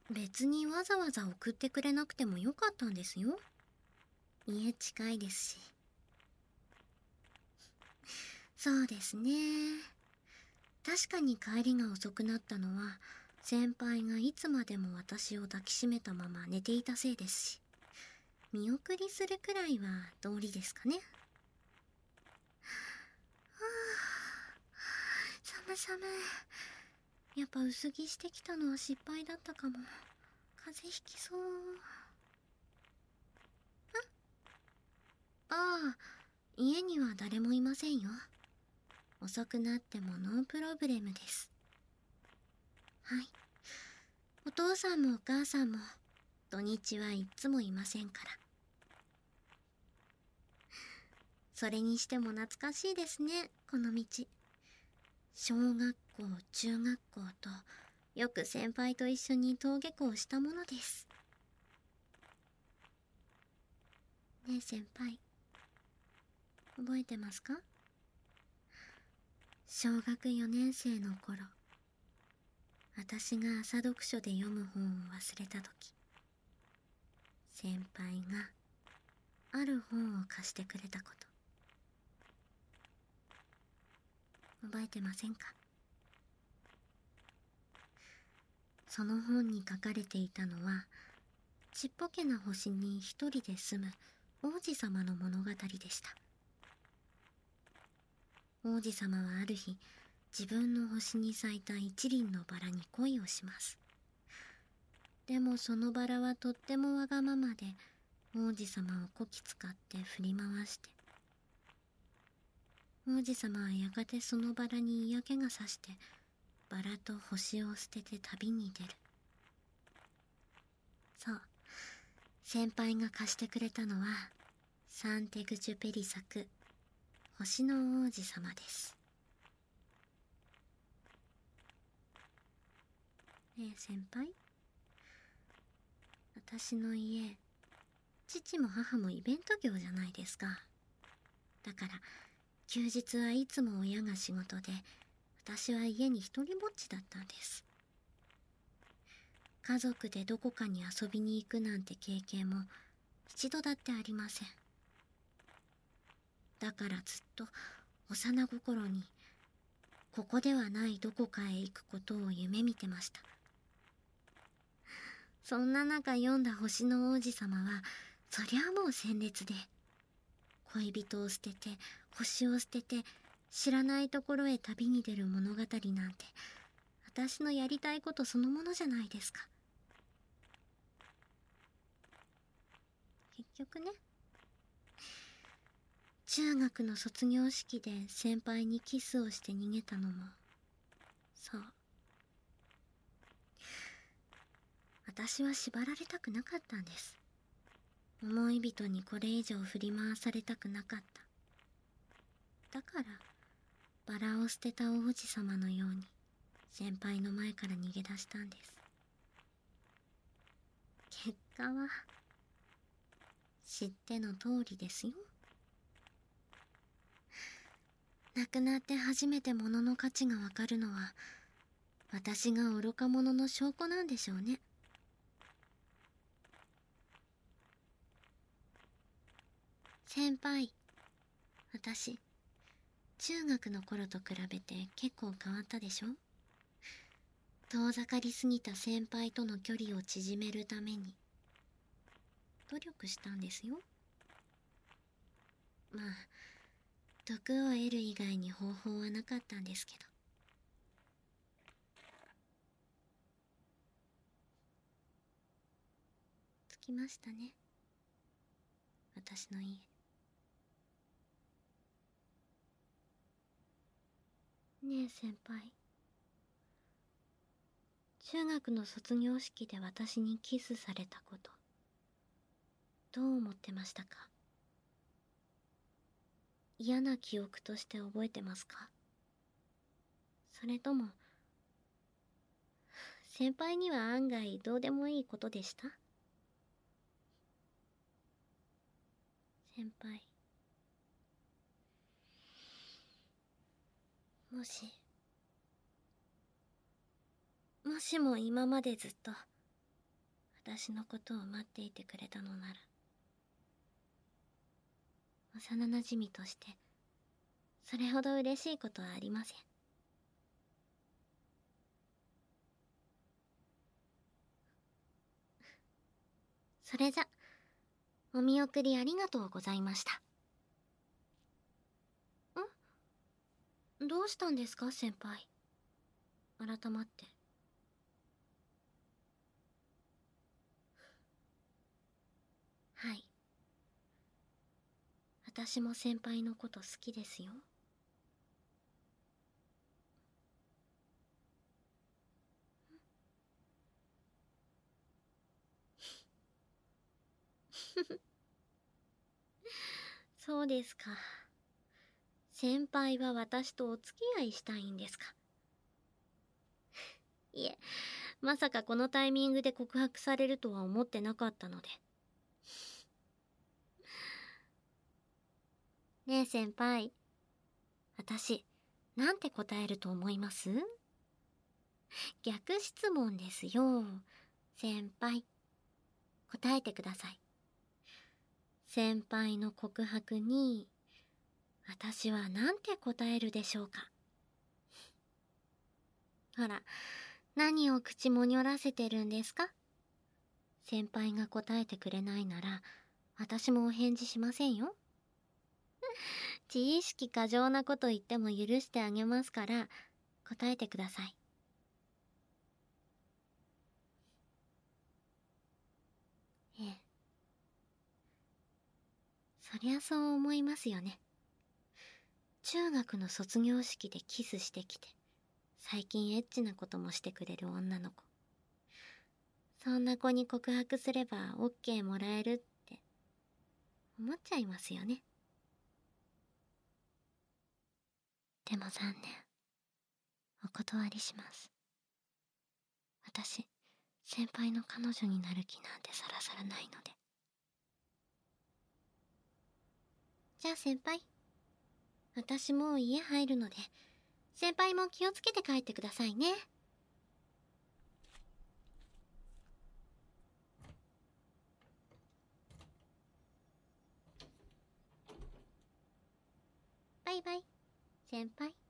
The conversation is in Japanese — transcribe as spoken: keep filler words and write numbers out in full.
別にわざわざ送ってくれなくてもよかったんですよ。家近いですし。そうですね。確かに帰りが遅くなったのは、先輩がいつまでも私を抱きしめたまま寝ていたせいですし、見送りするくらいは道理ですかね。はぁ、寒寒。やっぱ薄着してきたのは失敗だったかも。風邪ひきそう。ああ、家には誰もいませんよ。遅くなってもノープロブレムです。はい。お父さんもお母さんも土日はいつもいませんから。それにしても懐かしいですね、この道。小学校、中学校とよく先輩と一緒に登下校したものです。ねえ先輩、覚えてますか？小学よねん生の頃、私が朝読書で読む本を忘れた時、先輩がある本を貸してくれたこと、覚えてませんか？その本に書かれていたのは、ちっぽけな星に一人で住む王子様の物語でした。王子様はある日、自分の星に咲いた一輪のバラに恋をします。でもそのバラはとってもわがままで、王子様をこき使って振り回して、王子様はやがてそのバラに嫌気がさして、バラと星を捨てて旅に出る。そう、先輩が貸してくれたのは、サンテグジュペリ作、星の王子様です。ねえ先輩、私の家、父も母もイベント業じゃないですか。だから休日はいつも親が仕事で、私は家に一人ぼっちだったんです。家族でどこかに遊びに行くなんて経験も一度だってありません。だからずっと幼心に、ここではないどこかへ行くことを夢見てました。そんな中読んだ星の王子様は、そりゃもう鮮烈で、恋人を捨てて、星を捨てて、知らないところへ旅に出る物語なんて、私のやりたいことそのものじゃないですか。結局ね、中学の卒業式で先輩にキスをして逃げたのも、そう。私は縛られたくなかったんです。思い人にこれ以上振り回されたくなかった。だから、バラを捨てた王子様のように、先輩の前から逃げ出したんです。結果は、知っての通りですよ。亡くなって初めて物の価値がわかるのは、私が愚か者の証拠なんでしょうね。先輩、私、中学の頃と比べて結構変わったでしょ？遠ざかりすぎた先輩との距離を縮めるために、努力したんですよ。まあ、毒を得る以外に方法はなかったんですけど。着きましたね。私の家。ねえ先輩。中学の卒業式で私にキスされたこと、どう思ってましたか？嫌な記憶として覚えてますか？それとも、先輩には案外どうでもいいことでした？先輩。もし、もしも今までずっと私のことを待っていてくれたのなら、幼なじみとしてそれほど嬉しいことはありません。それじゃ、お見送りありがとうございました。ん？どうしたんですか、先輩。改まって。はい。私も先輩のこと好きですよ。そうですか。先輩は私とお付き合いしたいんですか。いえ、まさかこのタイミングで告白されるとは思ってなかったので。ねえ先輩、私、なんて答えると思います？逆質問ですよ。先輩、答えてください。先輩の告白に、私はなんて答えるでしょうか。ほら、何を口もにょらせてるんですか？先輩が答えてくれないなら、私もお返事しませんよ。自意識過剰なこと言っても許してあげますから、答えてください。ええ。そりゃそう思いますよね。中学の卒業式でキスしてきて、最近エッチなこともしてくれる女の子。そんな子に告白すれば オーケー もらえるって思っちゃいますよね。でも残念。お断りします。私、先輩の彼女になる気なんてさらさらないので。じゃあ先輩、私もう家入るので、先輩も気をつけて帰ってくださいね。バイバイ、先輩。